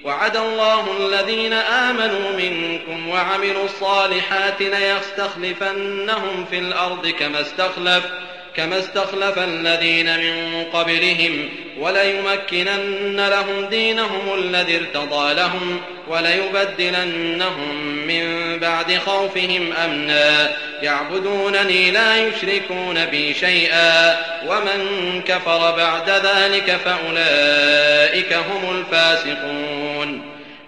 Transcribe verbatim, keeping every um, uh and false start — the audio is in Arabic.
وعد الله الذين آمنوا منكم وعملوا الصالحات ليستخلفنهم في الأرض كما استخلف كما استخلف الذين من قبلهم وليمكنن لهم دينهم الذي ارتضى لهم وليبدلنهم من بعد خوفهم أمنا يعبدونني لا يشركون بي شيئا ومن كفر بعد ذلك فأولئك هم الفاسقون.